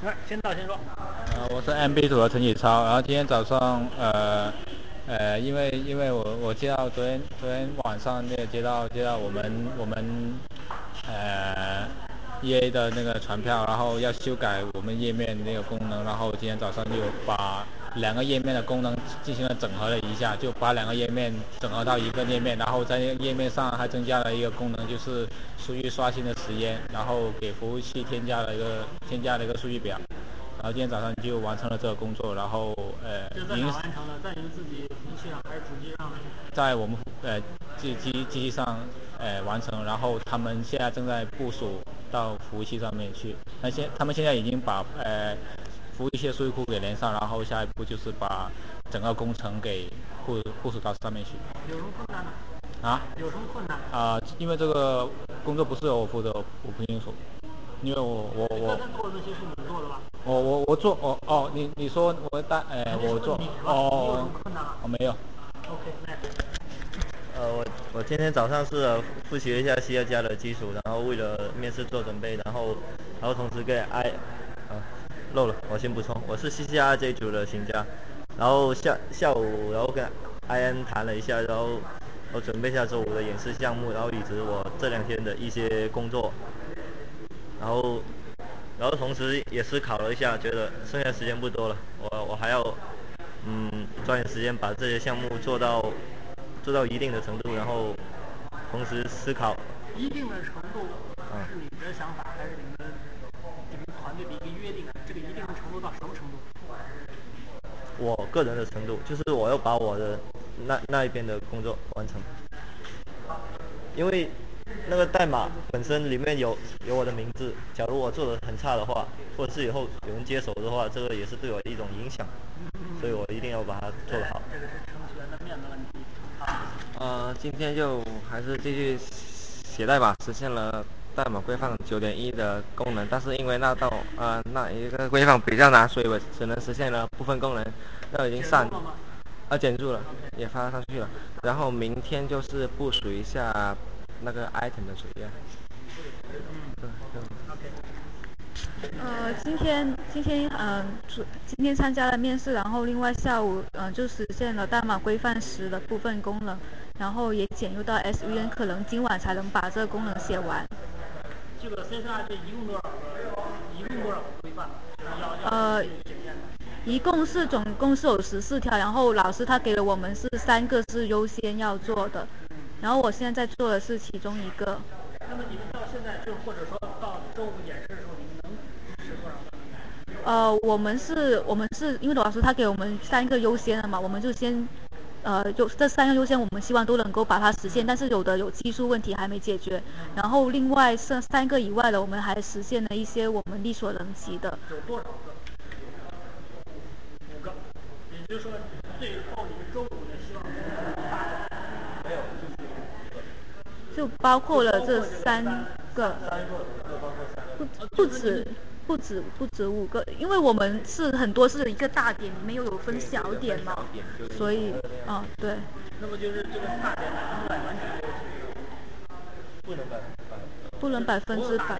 来，先到先说。 我是 MB 组的陈启超，然后今天早上因为我接到昨天晚上那个接到我们呃 EA 的那个传票，然后要修改我们页面那个功能，然后今天早上就把两个页面的功能进行了整合了一下，就把两个页面整合到一个页面，然后在页面上还增加了一个功能，就是数据刷新的时间，然后给服务器添加了一个数据表。然后今天早上就完成了这个工作，然后这在哪完成的？在您自己服务器上还是主机上呢？ 在我们机器上完成，然后他们现在正在部署到服务器上面去。他们现在已经把服务器的数据库给连上，然后下一步就是把整个工程给部署到上面去。 有什么困难呢？有什么困难？ 因为这个工作不是由我负责，我不清楚。因为刚才做的那些是你做的吧？ 我做你说我做你有什么困难吗？ 没有。 OK，next。 我今天早上是复习了一下 C 加的基础，然后为了面试做准备，然后同时给漏了，我先补充，我是 CCR 这一组的行家，然后下午然后跟 IN 谈了一下，然后我准备一下周五的演示项目，然后以及我这2天的一些工作，然后同时也思考了一下，觉得剩下时间不多了，我还要抓紧时间把这些项目做到一定的程度，然后同时思考。 一定的程度是你的想法，还是你们团队的一个约定啊？这个一定的程度到什么程度？ 我个人的程度，就是我要把我的那一边的工作完成，因为那个代码本身里面有我的名字，假如我做的很差的话，或者是以后有人接手的话，这个也是对我的一种影响，所以我一定要把它做得好。 这个是程序员的面子问题。 今天就还是继续写代码，实现了代码规范9.1的功能，但是因为那一个规范比较难，所以我只能实现了部分功能，那已经减注了，也发上去了。然后明天就是部署一下那个 item 的水页。 今天参加了面试，然后另外下午就实现了代码规范时的部分功能，然后也减入到 SVN， 可能今晚才能把这个功能写完。 这个 CSR 这一共多少个规范？ 总共是有14条，然后老师他给了我们是3个是优先要做的，然后我现在在做的是其中一个。 那么你们到现在或者说到周五演示的时候，你们能实多少个？ 我们是因为老师他给我们3个优先的嘛，我们就先就这3个优先，我们希望都能够把它实现，但是有的有技术问题还没解决，然后另外剩3个以外的，我们还实现了一些我们力所能及的。 有多少个？5个，也就是说最后你们周五的希望8个。 没有，就是就包括了这3个，不止5个，因为我们是很多是一个大点，里面又有分小点嘛，所以对。 那么就是这个大点100%完全没有解决。 不能不能100%。 就是它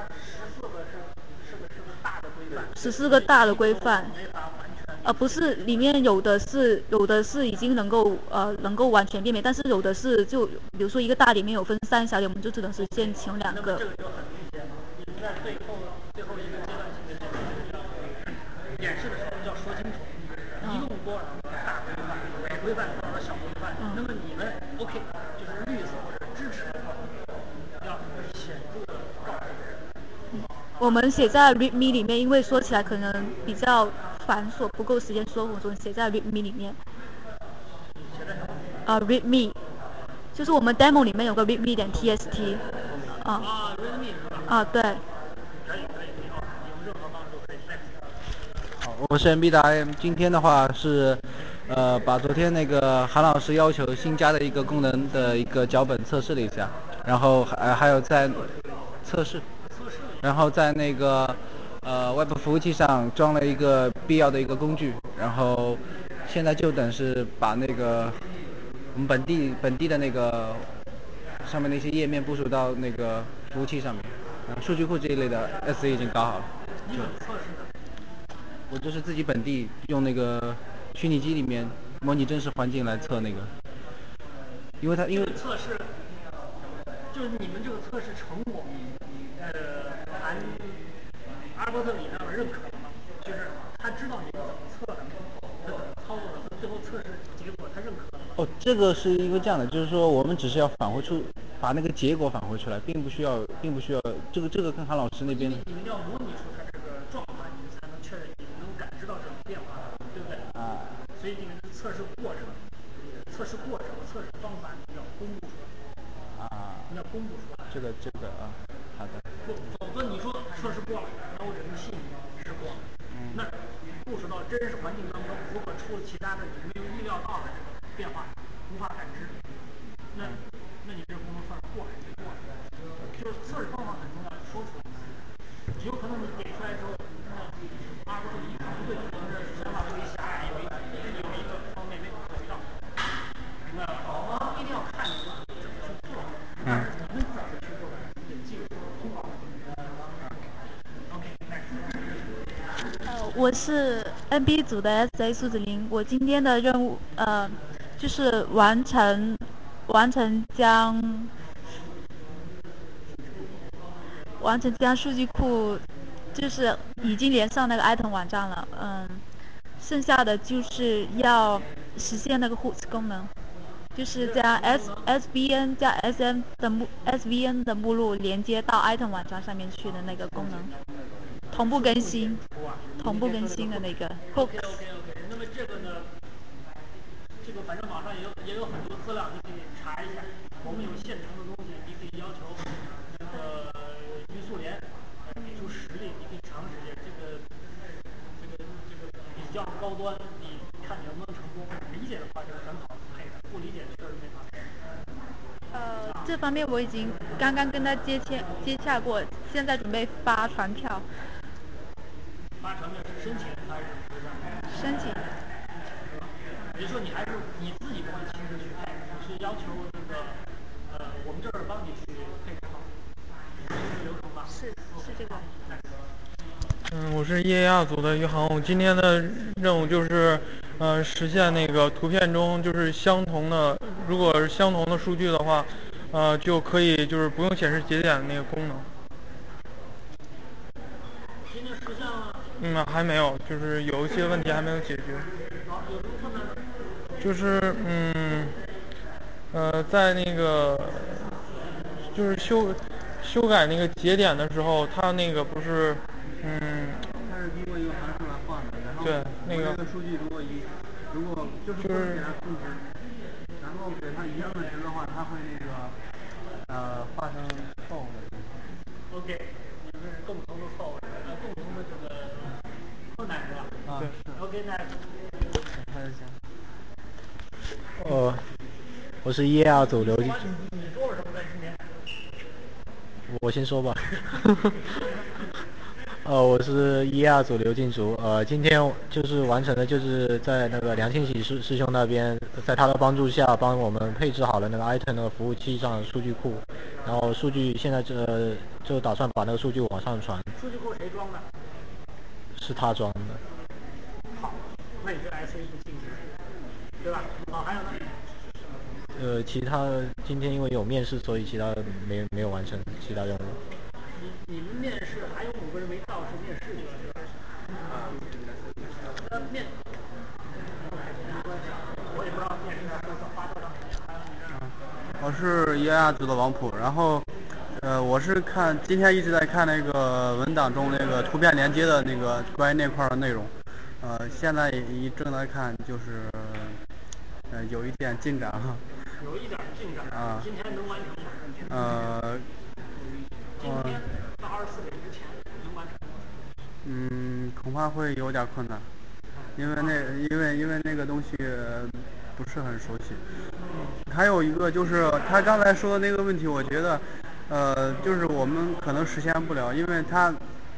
14个是个大的规范 ，14个大的规范， 没法完全。 不是里面有的是已经能够完全辨别，但是有的是就比如说一个大点里面有分3小点，我们就只能实现其中2个。 这个就很明显了。你们在最后一个阶段性的这个演示的时候要说清楚，一共多少个大规范，每规范多少个小规范。那么你们 OK 就是绿色或者支持的话，要显著的告诉别人。 我们写在 README 里面，因为说起来可能比较繁琐，不够时间说，我们写在 README 里面。README 就是我们 demo 里面有个 README 点 TST。 README 是吧？ 对。 可以，有任何帮助可以 next。 好，我是 MB 的 IM。今天的话是，把昨天那个韩老师要求新加的一个功能的一个脚本测试了一下，然后还有在测试，然后在那个Web 服务器上装了一个必要的一个工具，然后现在就等是把那个我们本地的那个上面的一些页面部署到那个服务器上面，数据库这一类的 SE 已经搞好了。 你怎么测试的？ 我就是自己本地用那个虚拟机里面模拟真实环境来测那个，因为这个测试就是你们这个测试成果，含阿尔伯特里那认可的吗？就是他知道你们怎么测的，他怎么操作的，最后测试结果他认可的吗？ 哦，这个是因为这样的，就是说我们只是要把那个结果返回出来，并不需要这个跟韩老师那边你们要模拟出他这个状态，你们才能确认你们能感知到这种变化，对不对？ 啊。 所以你们的测试过程、测试方法你要公布出来。 啊， 你要公布出来。 这个啊，好的。 否则你说测试过了，那我只能信你是过了。那部署到真实环境当中，如果出了其他的你没有预料到的这个变化，无法感知，那你这功能算是过还是没过？就是测试方法很重要，说出来。有可能你给出来之后，阿尔伯特里可能对你们的想法过于狭隘，有一个方面没考虑到，明白吧？一定要看你们怎么去做，但是你们怎么去做的，你得记住通报。OK， 我是 NB 组的 SA 数字0，我今天的任务就是完成将数据库就是已经连上那个 item 网站了，剩下的就是要实现那个 hooks 功能，就是将 SVN 加 SVN 的目录连接到 item 网站上面去的那个功能，同步更新的那个 hooks。 那么这个呢，这个反正网上也有很多资料，你可以查一下。我们有现成的东西，你可以要求那个云速联给出实例，你可以尝试一下。这个比较高端，你看你能不能成功？理解的话就是很好配的，不理解确实没法配。 这方面我已经刚刚跟他接洽过，现在准备发传票。 发传票是申请还是申请？ 也就是说你还是你自己不会亲自去配，你是要求这个我们这儿帮你去配置好，这个流程吧？ 是这个。 我是EAR 组的余杭，今天的任务就是实现那个图片中就是相同的，如果是相同的数据的话，就可以就是不用显示节点的那个功能。 今天实现了？ 还没有，就是有一些问题还没有解决。 有什么困难呢？ 就是在那个就是修改那个节点的时候，它那个不是它是通过一个函数来换的，然后对那个这个数据如果就是不能给它控制，然后给它一样的值的话，它会那个化成错误的东西。 OK，你们是共同的错误，共同的这个困难是吧？ 啊， 是。OK，那还是行。 我是EAR 组刘进。 你说什么在今天？ 我先说吧。我是EAR 组刘进竹。今天就是完成的，就是在那个梁庆喜师兄那边，在他的帮助下，帮我们配置好了那个 item 那个服务器上的数据库，然后数据现在就打算把那个数据往上传。 数据库谁装的？ 是他装的。 好，那你这 SA 不进去，对吧？好，还有呢？ 其他今天因为有面试，所以其他没有完成其他任务。 你们面试还有5个人没到，是面试去了是吧？面，没关系，我也不知道面试会发多长时间。还有你这儿。 我是EAR组的王普，然后我是今天一直在看那个文档中那个图片连接的那个关于那块的内容，现在正在看，就是有一点进展哈。 有一点进展啊。 今天能完成吗？今天到24点之前能完成吗？ 恐怕会有点困难，因为那个东西不是很熟悉。还有一个就是他刚才说的那个问题，我觉得就是我们可能实现不了，因为他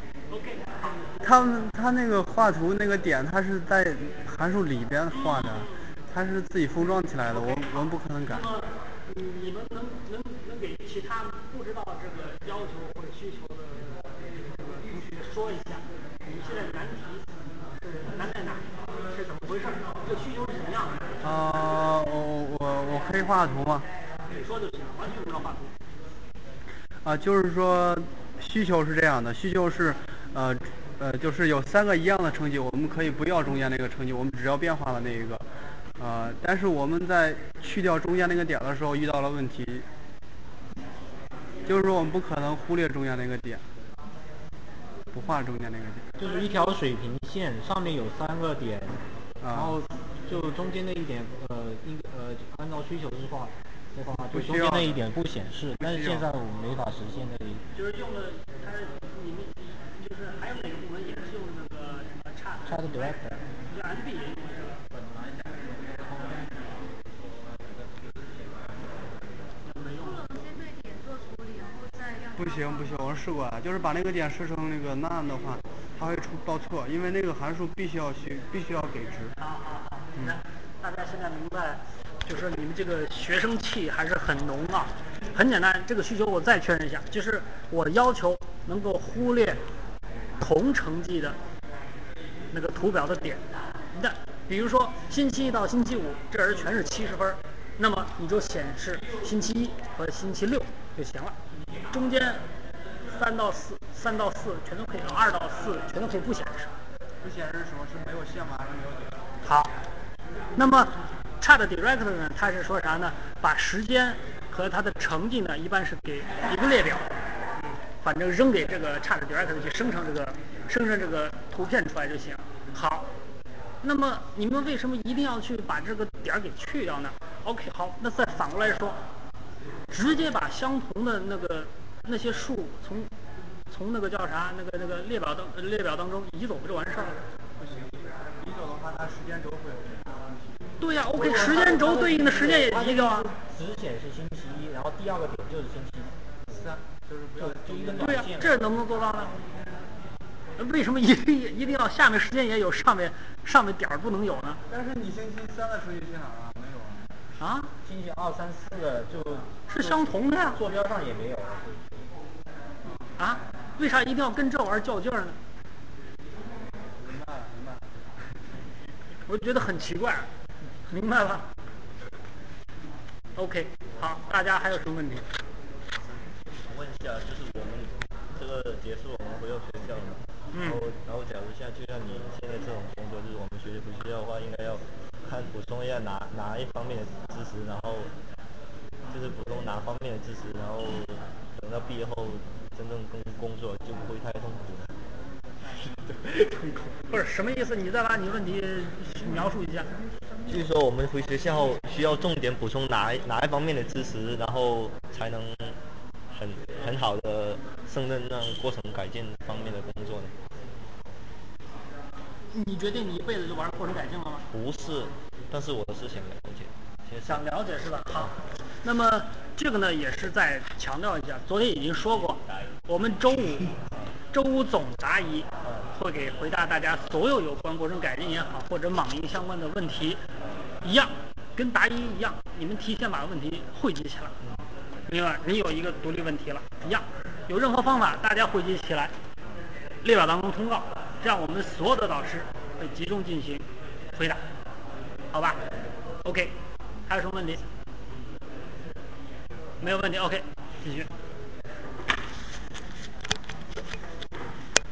那个画图那个点，它是在函数里边画的，它是自己封装起来的，我们不可能改。 那么你们能给其他不知道这个要求或者需求的同学说一下，你们现在难题是难在哪？是怎么回事？这个需求是什么样的？ 我可以画图吗？ 你说就行，完全不要画图。 就是说需求是这样的，需求是就是有3个一样的成绩，我们可以不要中间那个成绩，我们只要变化了那一个。但是我们在去掉中间那个点的时候遇到了问题，就是说我们不可能忽略中间那个点，不画中间那个点。 就是一条水平线，上面有3个点，然后就中间那一点，按照需求是画，就中间那一点不显示，但是现在我们没法实现那一。 就是用了它，你们就是还有哪个部门也是用那个什么Chart Director， 就 MB 也用的这个。 不行，我试过就是把那个点设成那个 none 的话，它会报错，因为那个函数必须要给值。 好，大家现在明白，就是你们这个学生气还是很浓啊。很简单，这个需求我再确认一下，就是我要求能够忽略同成绩的那个图表的点。那比如说星期一到星期五，这儿全是70分，那么你就显示星期一和星期六就行了。中间3到4全都可以，2到4全都可以不显示。 不显示什么是没有线吗？还是没有点？ 好，那么 Chart Director 呢，它是说啥呢？把时间和它的成绩呢，一般是给一个列表，反正扔给这个 Chart Director 去生成这个图片出来就行。好，那么你们为什么一定要去把这个点儿给去掉呢 ？OK， 好，那再反过来说，直接把相同的那些数从那个叫啥那个列表当中移走不就完事儿了？ 不行，移走的话，它时间轴会有问题。 对呀，OK， 时间轴对应的时间也移掉啊。 只显示星期一，然后第2个点就是星期3，就是不要就一根对呀， 线。 这能不能做到呢？为什么一定要下面时间也有，上面点儿不能有呢？ 但是你星期3的成绩去哪儿啊？没有啊。 啊，星期2、3、4的是相同的呀。 坐标上也没有。 啊？为啥一定要跟这玩意儿较劲儿呢？ 明白了。 我觉得很奇怪，明白了。OK， 好，大家还有什么问题？ 问一下，就是我们这个结束，我们回到学校了嘛？然后假如像就像你现在这种工作，就是我们学校的话，应该要补充一下哪一方面的知识，然后就是补充哪方面的知识，然后等到毕业后真正工作就不会太痛苦了。 不是什么意思？你再把你问题描述一下。 就是说，我们回学校后需要重点补充哪一方面的知识，然后才能很好的胜任让过程改进方面的工作呢？ 你决定你一辈子就玩过程改进了吗？ 不是，但是我是想了解。 想了解是吧？好，那么这个呢也是再强调一下，昨天已经说过，我们周五总答疑会给回答大家所有有关过程改进也好，或者网银相关的问题一样，跟答疑一样，你们提前把问题汇集起来。另外，你有一个独立问题了，一样，有任何方法大家汇集起来，列表当中通告，这样我们所有的导师会集中进行回答，好吧 ？OK， 还有什么问题？没有问题 ，OK， 继续。